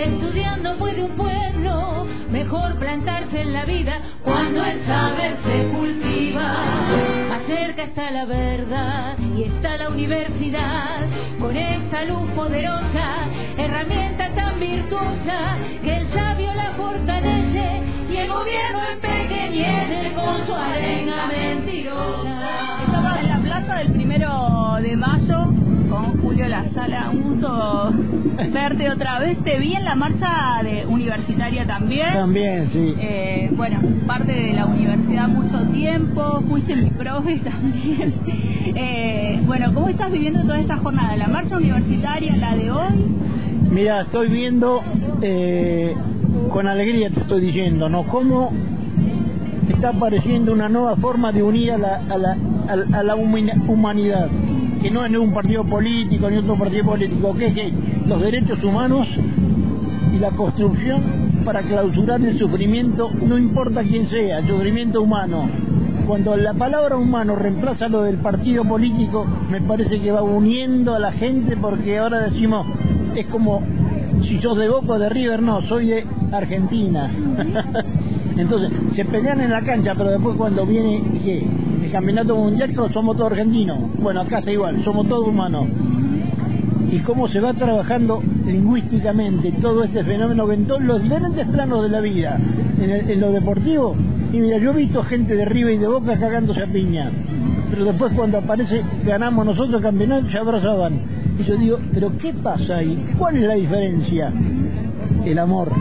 Estudiando puede un pueblo mejor plantarse en la vida cuando el saber se cultiva. Más cerca está la verdad y está la universidad con esta luz poderosa, herramienta tan virtuosa que el sabio la fortalece y el gobierno empequeñece con su arenga mentirosa. Estamos en la plaza del 1 de mayo con Julio La Sala. Un gusto verte otra vez. Te vi en la marcha universitaria también. También, sí. Bueno, parte de la universidad mucho tiempo, fuiste mi profe también. Bueno, ¿cómo estás viviendo toda esta jornada? ¿La marcha universitaria, la de hoy? Mira, estoy viendo, con alegría te estoy diciendo, ¿no? Cómo está apareciendo una nueva forma de unir a la humanidad, que no es un partido político ni otro partido político, que es los derechos humanos y la construcción para clausurar el sufrimiento, no importa quién sea, el sufrimiento humano. Cuando la palabra humano reemplaza lo del partido político, me parece que va uniendo a la gente, porque ahora decimos, es como si sos de Boca o de River, no, soy de Argentina. Entonces, se pelean en la cancha, pero después cuando viene, ¿qué? El campeonato mundial, somos todos argentinos. Bueno, acá está igual, somos todos humanos. Y cómo se va trabajando lingüísticamente todo este fenómeno en todos los diferentes planos de la vida, en lo deportivo. Y mira, yo he visto gente de River y de Boca cagándose a piña, pero después cuando aparece, ganamos nosotros el campeonato, se abrazaban. Y yo digo, ¿pero qué pasa ahí? ¿Cuál es la diferencia? El amor,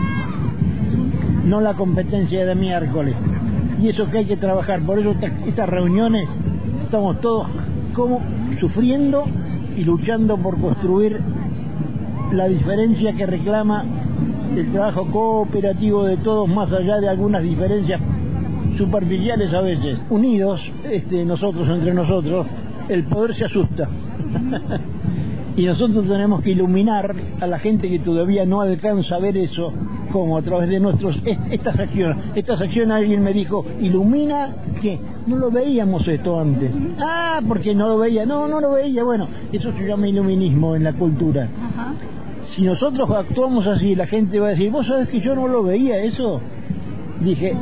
no la competencia de miércoles. Y eso que hay que trabajar. Por eso estas reuniones estamos todos como sufriendo y luchando por construir la diferencia que reclama el trabajo cooperativo de todos, más allá de algunas diferencias superficiales a veces. Unidos, nosotros entre nosotros, el poder se asusta. Y nosotros tenemos que iluminar a la gente que todavía no alcanza a ver eso, como a través de estas acciones. Estas acciones, alguien me dijo, ilumina, ¿qué? No lo veíamos esto antes. Ah, porque no lo veía. No lo veía. Bueno, eso se llama iluminismo en la cultura. Ajá. Si nosotros actuamos así, la gente va a decir, ¿vos sabés que yo no lo veía eso? Dije,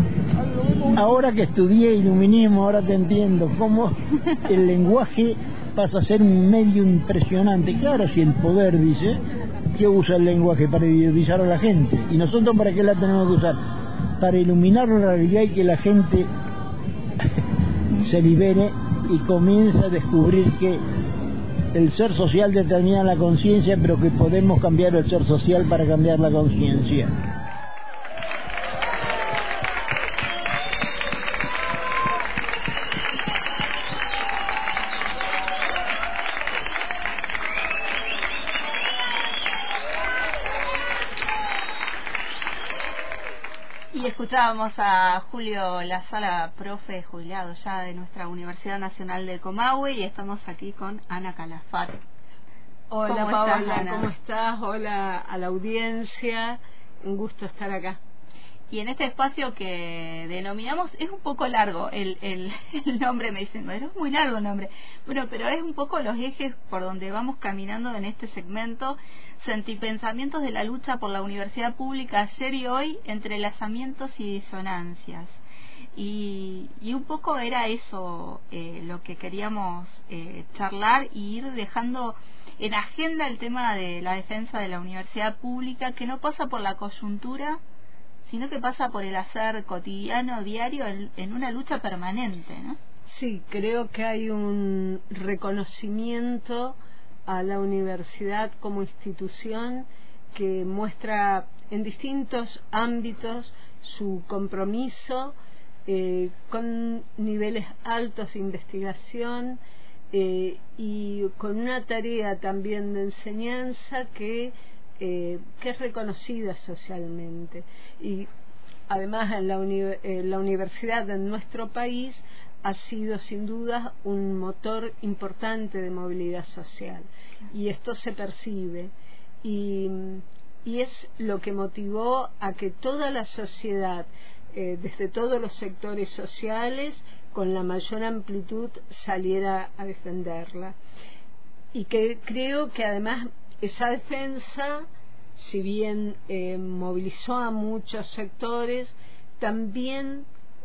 ahora que estudié iluminismo, ahora te entiendo cómo el lenguaje pasa a ser un medio impresionante. Claro, si el poder dice que usa el lenguaje para idiotizar a la gente, y nosotros ¿para qué la tenemos que usar? Para iluminar la realidad y que la gente se libere y comience a descubrir que el ser social determina la conciencia, pero que podemos cambiar el ser social para cambiar la conciencia. Y escuchábamos a Julio La Sala, profe jubilado ya de nuestra Universidad Nacional de Comahue, y estamos aquí con Ana Calafat. Hola Paola, ¿cómo estás? Hola a la audiencia, un gusto estar acá. Y en este espacio que denominamos, es un poco largo el nombre, me dicen, pero es muy largo el nombre. Bueno, pero es un poco los ejes por donde vamos caminando en este segmento, Sentipensamientos de la lucha por la universidad pública ayer y hoy, entrelazamientos y disonancias. Y un poco era eso lo que queríamos charlar y ir dejando en agenda el tema de la defensa de la universidad pública, que no pasa por la coyuntura, sino que pasa por el hacer cotidiano, diario, en una lucha permanente, ¿no? Sí, creo que hay un reconocimiento a la universidad como institución que muestra en distintos ámbitos su compromiso con niveles altos de investigación y con una tarea también de enseñanza que es reconocida socialmente. Y además en la universidad de nuestro país ha sido sin duda un motor importante de movilidad social, y esto se percibe y es lo que motivó a que toda la sociedad, desde todos los sectores sociales, con la mayor amplitud saliera a defenderla, y que creo que además esa defensa si bien movilizó a muchos sectores, también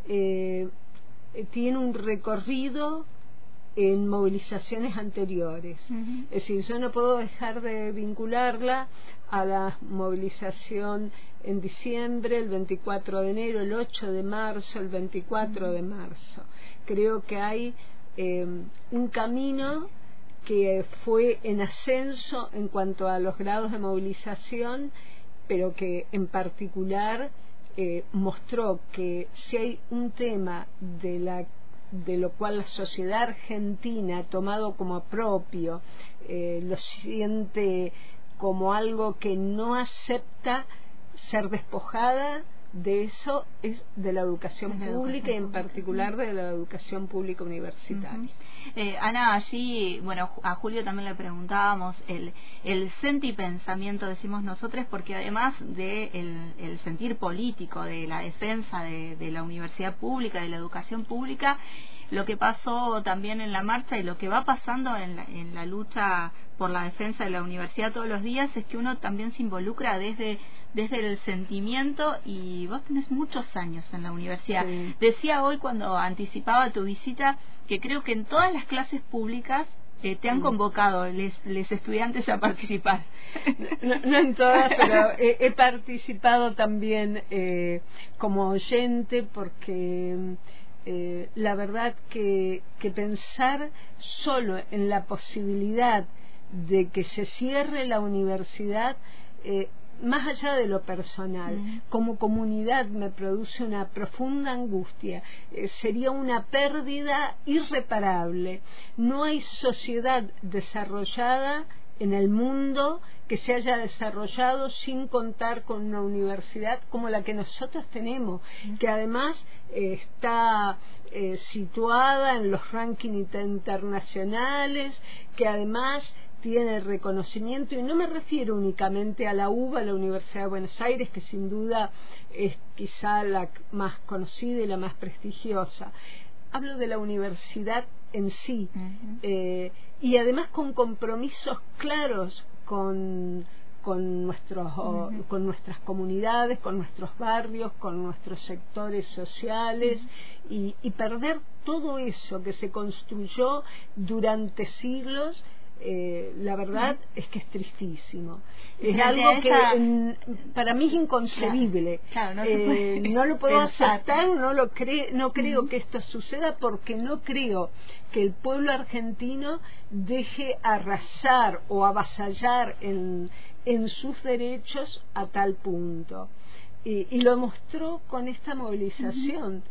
tiene un recorrido en movilizaciones anteriores. Es decir, yo no puedo dejar de vincularla a la movilización en diciembre, el 24 de enero, el 8 de marzo, el 24 de marzo. Creo que hay un camino que fue en ascenso en cuanto a los grados de movilización, pero que en particular mostró que si hay un tema de lo cual la sociedad argentina ha tomado como propio, lo siente como algo que no acepta ser despojada de eso, es de la educación pública y en particular de la educación pública universitaria. Ana, allí, bueno, a Julio también le preguntábamos el sentipensamiento, decimos nosotros, porque además de el sentir político de la defensa de la universidad pública, de la educación pública, lo que pasó también en la marcha y lo que va pasando en la lucha por la defensa de la universidad todos los días es que uno también se involucra desde el sentimiento, y vos tenés muchos años en la universidad. Sí. Decía hoy cuando anticipaba tu visita que creo que en todas las clases públicas te han convocado les estudiantes a participar. No en todas, pero he participado también como oyente, porque la verdad que pensar solo en la posibilidad de que se cierre la universidad, más allá de lo personal, como comunidad me produce una profunda angustia. Sería una pérdida irreparable. No hay sociedad desarrollada en el mundo que se haya desarrollado sin contar con una universidad como la que nosotros tenemos, que además está situada en los rankings internacionales, que además tiene reconocimiento, y no me refiero únicamente a la UBA, la Universidad de Buenos Aires, que sin duda es quizá la más conocida y la más prestigiosa. Hablo de la universidad en sí, y además con compromisos claros con nuestras comunidades, con nuestros barrios, con nuestros sectores sociales, y perder todo eso que se construyó durante siglos. La verdad es que es tristísimo. Es algo que para mí es inconcebible. Claro, no lo puedo aceptar, no creo que esto suceda, porque no creo que el pueblo argentino deje arrasar o avasallar en sus derechos a tal punto. Y lo mostró con esta movilización.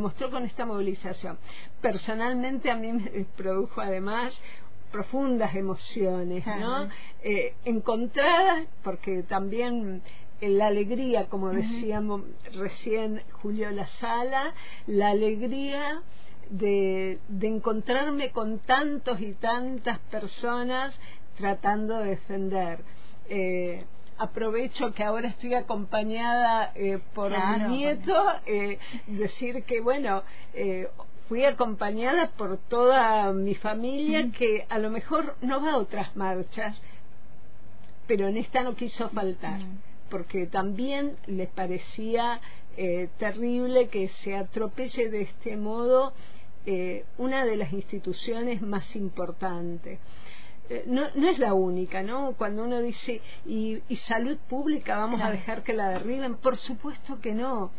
Personalmente a mí me produjo además profundas emociones, ¿no? Encontradas, porque también la alegría, como decíamos recién Julio La Sala, la alegría de encontrarme con tantos y tantas personas tratando de defender. Aprovecho que ahora estoy acompañada por mi nieto, decir que bueno, fui acompañada por toda mi familia, que a lo mejor no va a otras marchas, pero en esta no quiso faltar, porque también les parecía terrible que se atropelle de este modo una de las instituciones más importantes. No es la única, ¿no? Cuando uno dice, y salud pública, vamos a dejar que la derriben, por supuesto que no.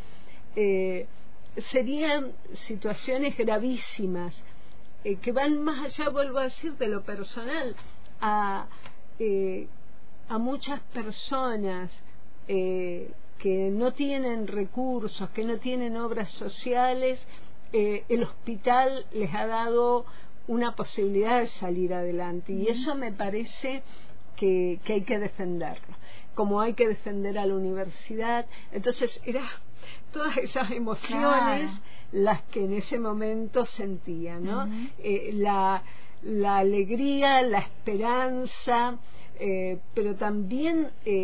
Serían situaciones gravísimas que van más allá, vuelvo a decir, de lo personal, a muchas personas que no tienen recursos, que no tienen obras sociales. El hospital les ha dado una posibilidad de salir adelante, y eso me parece que hay que defenderlo, como hay que defender a la universidad. Entonces era todas esas emociones las que en ese momento sentía, ¿no? La alegría, la esperanza, pero también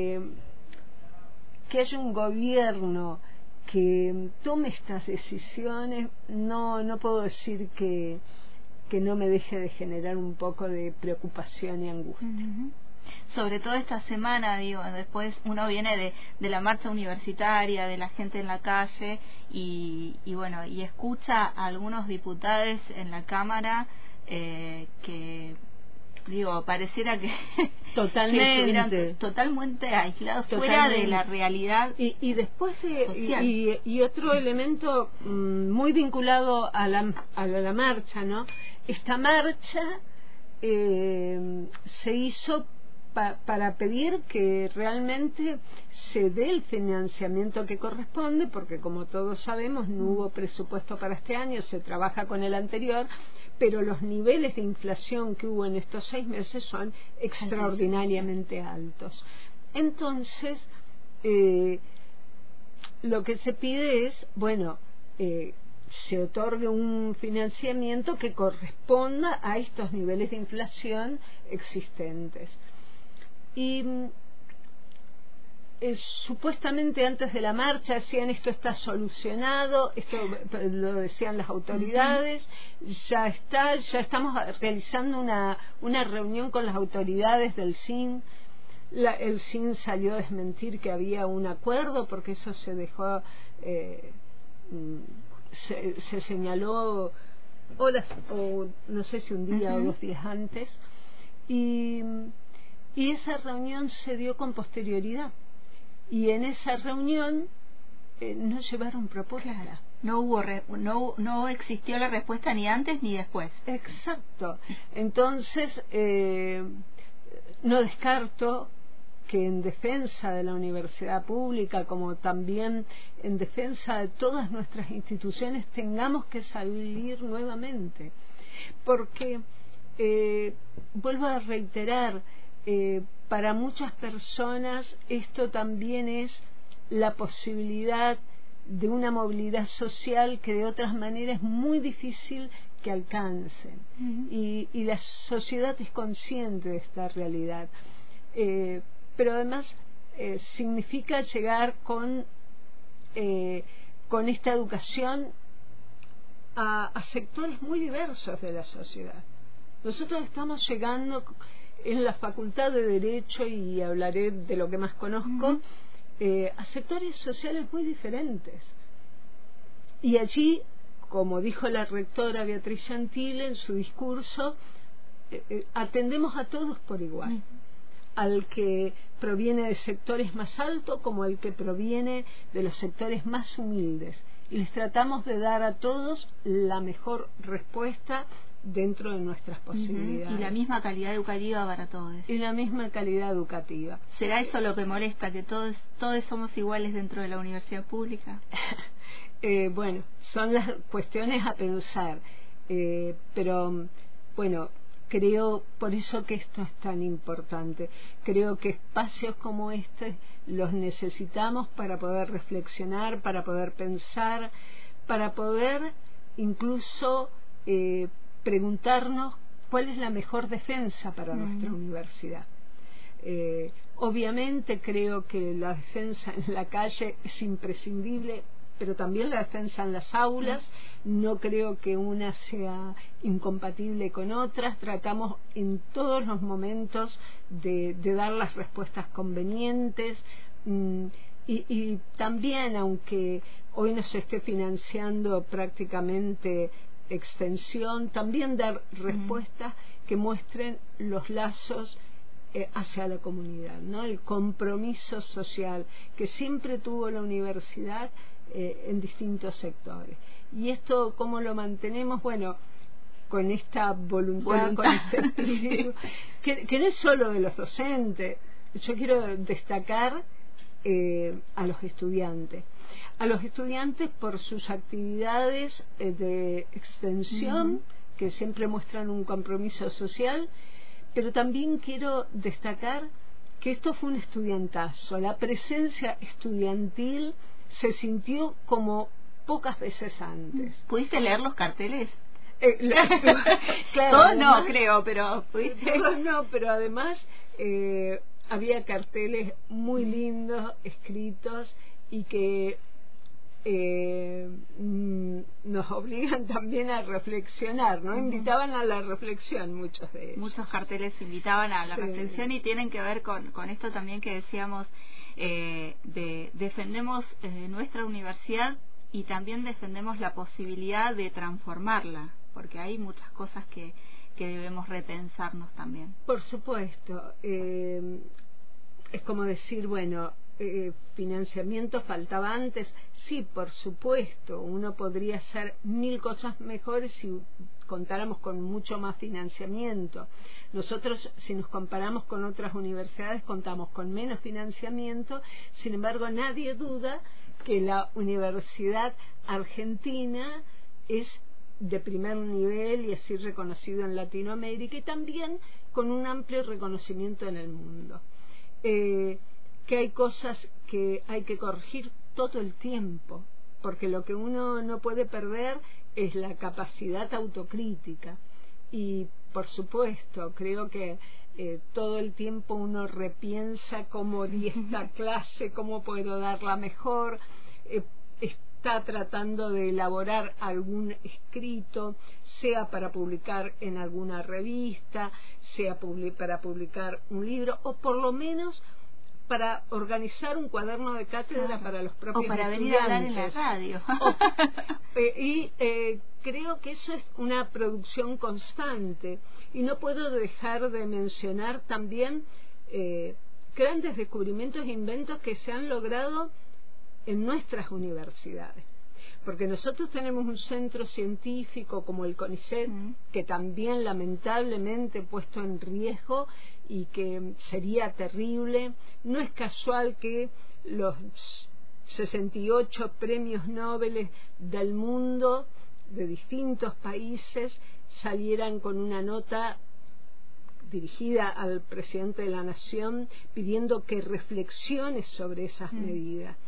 que haya un gobierno que tome estas decisiones. No puedo decir que no me deje de generar un poco de preocupación y angustia. sobre todo esta semana, digo, después uno viene de la marcha universitaria, de la gente en la calle y bueno, y escucha a algunos diputados en la Cámara que, digo, pareciera que totalmente totalmente aislados, fuera de la realidad y después social. Y otro elemento muy vinculado a la marcha, ¿no? Esta marcha se hizo para pedir que realmente se dé el financiamiento que corresponde, porque como todos sabemos no hubo presupuesto para este año, se trabaja con el anterior, pero los niveles de inflación que hubo en estos 6 meses son extraordinariamente altos. Entonces, lo que se pide es, bueno, se otorgue un financiamiento que corresponda a estos niveles de inflación existentes. Y supuestamente antes de la marcha decían esto está solucionado, esto lo decían las autoridades, ya estamos realizando una reunión con las autoridades del SIN. El SIN salió a desmentir que había un acuerdo porque eso se dejó, se señaló o no sé si un día o 2 días antes, y esa reunión se dio con posterioridad. Y en esa reunión no llevaron propuesta. No existió la respuesta ni antes ni después. Exacto. Entonces, no descarto que en defensa de la universidad pública, como también en defensa de todas nuestras instituciones, tengamos que salir nuevamente. Porque, vuelvo a reiterar, para muchas personas esto también es la posibilidad de una movilidad social que de otras maneras es muy difícil que alcancen. Y la sociedad es consciente de esta realidad. Pero además significa llegar con esta educación a sectores muy diversos de la sociedad. Nosotros estamos llegando en la Facultad de Derecho, y hablaré de lo que más conozco, a sectores sociales muy diferentes. Y allí, como dijo la rectora Beatriz Gentile en su discurso, atendemos a todos por igual, al que proviene de sectores más altos como al que proviene de los sectores más humildes, y les tratamos de dar a todos la mejor respuesta dentro de nuestras posibilidades. Y la misma calidad educativa para todos. Y la misma calidad educativa. ¿Será eso lo que molesta, que todos somos iguales dentro de la universidad pública? Bueno, son las cuestiones a pensar, pero bueno, creo, por eso que esto es tan importante, creo que espacios como este los necesitamos para poder reflexionar, para poder pensar, para poder incluso preguntarnos cuál es la mejor defensa para nuestra universidad. Obviamente creo que la defensa en la calle es imprescindible, pero también la defensa en las aulas. No creo que una sea incompatible con otras. Tratamos en todos los momentos de dar las respuestas convenientes, y también, aunque hoy no se esté financiando prácticamente extensión, también dar respuestas que muestren los lazos hacia la comunidad, ¿no? El compromiso social que siempre tuvo la universidad en distintos sectores. Y esto, ¿cómo lo mantenemos? Bueno, con esta voluntad. Con este espíritu, que no es solo de los docentes. Yo quiero destacar a los estudiantes por sus actividades de extensión, que siempre muestran un compromiso social, pero también quiero destacar que esto fue un estudiantazo. La presencia estudiantil se sintió como pocas veces antes. ¿Pudiste leer los carteles? Claro, todos además, no creo, pero ¿pudiste? Todos no, pero además había carteles muy lindos escritos, y que nos obligan también a reflexionar, ¿no? Invitaban a la reflexión muchos de ellos. Muchos carteles invitaban a la reflexión y tienen que ver con esto también que decíamos, defendemos nuestra universidad y también defendemos la posibilidad de transformarla, porque hay muchas cosas que debemos repensarnos también. Por supuesto, es como decir, bueno, financiamiento faltaba antes. Sí, por supuesto, uno podría hacer 1000 cosas mejores si contáramos con mucho más financiamiento. Nosotros, si nos comparamos con otras universidades, contamos con menos financiamiento. Sin embargo, nadie duda que la universidad argentina es de primer nivel y así reconocido en Latinoamérica, y también con un amplio reconocimiento en el mundo. Que hay cosas que hay que corregir todo el tiempo, porque lo que uno no puede perder es la capacidad autocrítica. Y por supuesto, creo que todo el tiempo uno repiensa cómo di esta clase, cómo puedo darla mejor, está tratando de elaborar algún escrito, sea para publicar en alguna revista, sea para publicar un libro, o por lo menos para organizar un cuaderno de cátedra para los propios estudiantes. O para venir a hablar en la radio. Creo que eso es una producción constante. Y no puedo dejar de mencionar también grandes descubrimientos e inventos que se han logrado en nuestras universidades. Porque nosotros tenemos un centro científico como el CONICET, que también lamentablemente puesto en riesgo y que sería terrible. No es casual que los 68 premios Nobel del mundo de distintos países salieran con una nota dirigida al presidente de la Nación pidiendo que reflexione sobre esas medidas.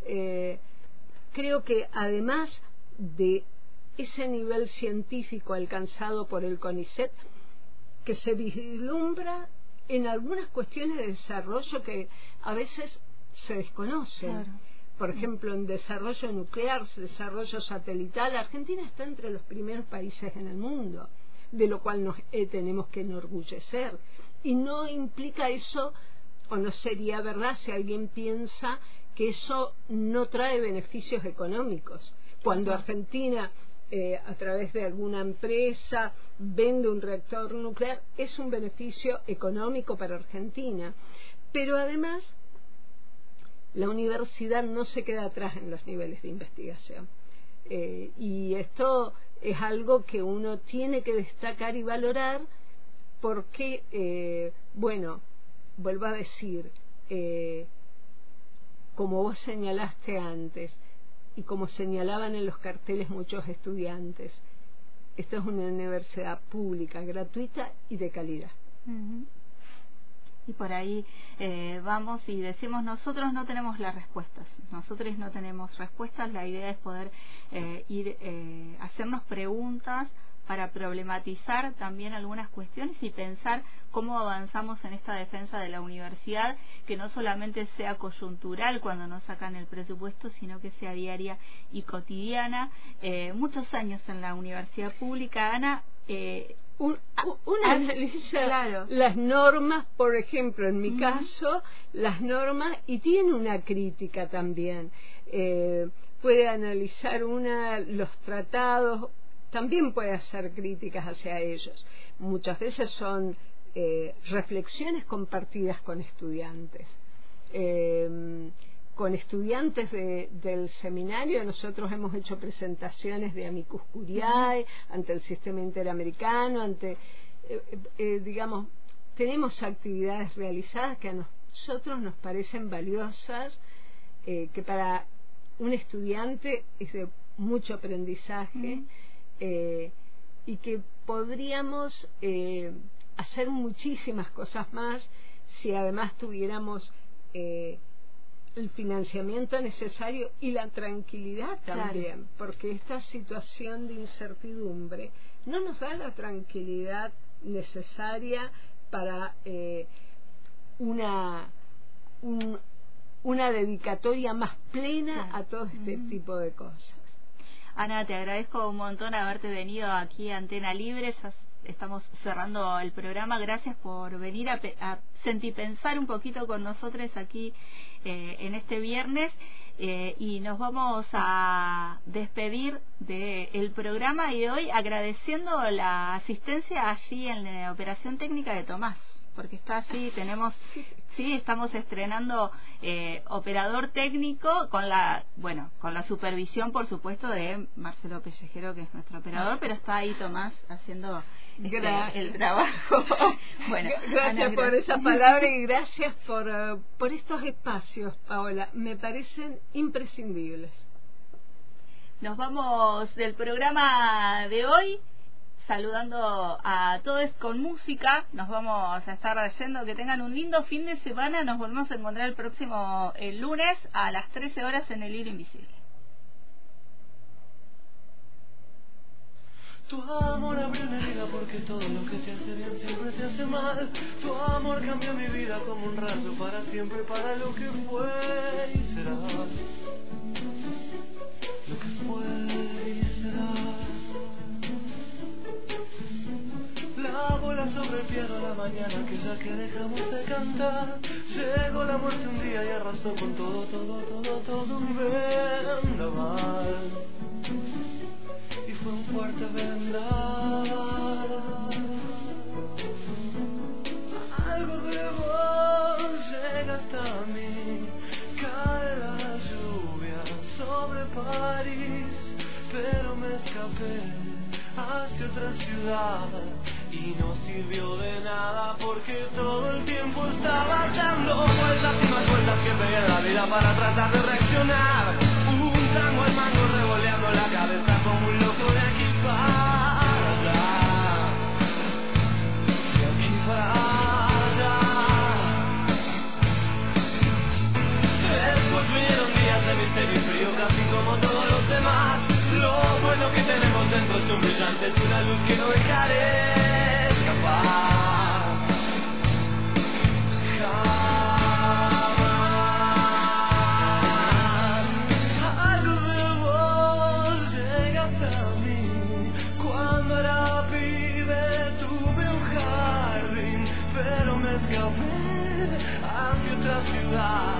Creo que además de ese nivel científico alcanzado por el CONICET, que se vislumbra en algunas cuestiones de desarrollo que a veces se desconocen. Claro. Por ejemplo, en desarrollo nuclear, desarrollo satelital, Argentina está entre los primeros países en el mundo, de lo cual nos tenemos que enorgullecer. Y no implica eso, o no sería verdad si alguien piensa que eso no trae beneficios económicos. Cuando Argentina, a través de alguna empresa, vende un reactor nuclear, es un beneficio económico para Argentina. Pero además, la universidad no se queda atrás en los niveles de investigación. Y esto es algo que uno tiene que destacar y valorar porque, bueno, vuelvo a decir, como vos señalaste antes y como señalaban en los carteles muchos estudiantes, esta es una universidad pública, gratuita y de calidad. Y por ahí vamos y decimos, nosotros no tenemos las respuestas, nosotros no tenemos respuestas. La idea es poder hacernos preguntas para problematizar también algunas cuestiones y pensar cómo avanzamos en esta defensa de la universidad, que no solamente sea coyuntural cuando nos sacan el presupuesto, sino que sea diaria y cotidiana. Muchos años en la universidad pública, Ana, analiza las normas, por ejemplo, en mi caso, las normas, y tiene una crítica también. Puede analizar los tratados, también puede hacer críticas hacia ellos. Muchas veces son reflexiones compartidas con estudiantes. Con estudiantes del seminario nosotros hemos hecho presentaciones de Amicus Curiae ante el sistema interamericano, digamos, tenemos actividades realizadas que a nosotros nos parecen valiosas, que para un estudiante es de mucho aprendizaje, y que podríamos hacer muchísimas cosas más si además tuviéramos el financiamiento necesario y la tranquilidad también, porque esta situación de incertidumbre no nos da la tranquilidad necesaria para una dedicatoria más plena a todo este tipo de cosas. Ana, te agradezco un montón haberte venido aquí a Antena Libre. Estamos cerrando el programa. Gracias por venir a sentipensar un poquito con nosotros aquí en este viernes. Y nos vamos a despedir del programa y de hoy agradeciendo la asistencia allí en la operación técnica de Tomás, porque está allí, estamos estrenando operador técnico con la supervisión, por supuesto, de Marcelo Pellejero, que es nuestro operador, pero está ahí Tomás haciendo el trabajo. Bueno, gracias Ana, por esa palabra y gracias por estos espacios, Paola, me parecen imprescindibles. Nos vamos del programa de hoy saludando a todos con música. Nos vamos a estar yendo. Que tengan un lindo fin de semana. Nos volvemos a encontrar el lunes a las 13 horas en El Hilo Invisible. Tu amor abrió mi vida porque todo lo que te hace bien siempre te hace mal. Tu amor cambió mi vida como un rayo para siempre, para lo que fue y será. Lo que fue y será. La bola sobre el piano a la mañana, aquella que dejamos de cantar. Llegó la muerte un día y arrasó con todo un vendaval. Y fue un fuerte vendaval. Algo de vos llega hasta mí. Cae la lluvia sobre París, pero me escapé hacia otra ciudad y no sirvió de nada porque todo el tiempo estaba dando vueltas y más vueltas que pegué en la vida para tratar de reaccionar. Un tango al mango revoleando la cabeza como un loco de aquí para allá, de aquí para allá. Después vinieron días de misterio y frío casi como todos los demás. Lo bueno que tenemos dentro son brillantes, una luz que no dejaré escapar jamás. Algo de vos llega hasta mí. Cuando era pibe tuve un jardín, pero me escapé hacia otra ciudad.